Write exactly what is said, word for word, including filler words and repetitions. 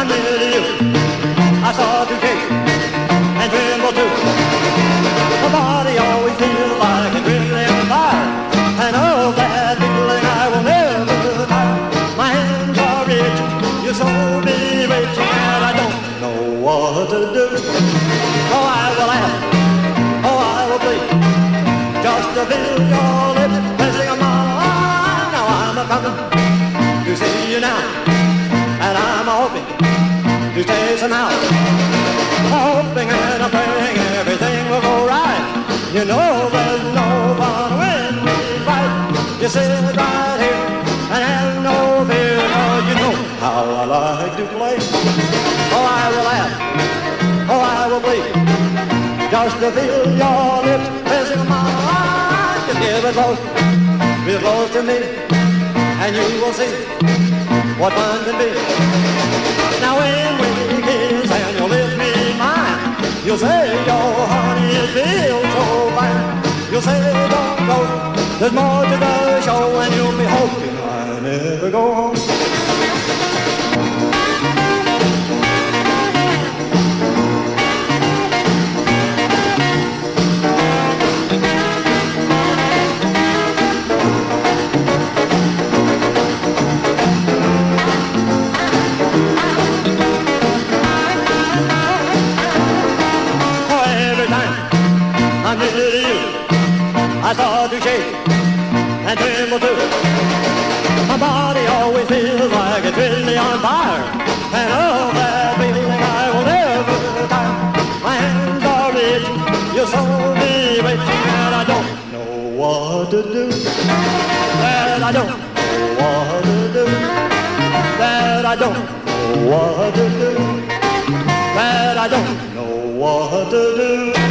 I'm near you. I start to shake and tremble too. My body always feels like it's really on fire, and of that feeling I will never tire. My hands are rich, you sold me rich, and I don't know what to do. Oh, I will ask, oh, I will plead, just to feel your lips pressing on mine. Now I'm a coming to see you now, and I'm hoping to stay somehow. Hoping and I'm praying everything will go right. You know there's no fun when we fight. You sit right here and have no fear, 'cause you know how I like to play. Oh, I will ask, oh, I will plead, just to feel your lips pressing on mine. Just give it close, real close to me, and you will see what fun can be. Now when we kiss and you'll lift me mine, you'll say, oh honey, it feels so fine. You'll say, don't go, there's more to the show, and you'll be hoping I never go home. I'm near to you. I start to shake and tremble too. My body always feels like it's really on fire, and of that feeling I will never tire. My hands are rich, you sold me rich, and I don't know what to do. That I don't know what to do. That I don't know what to do. That I don't know what to do.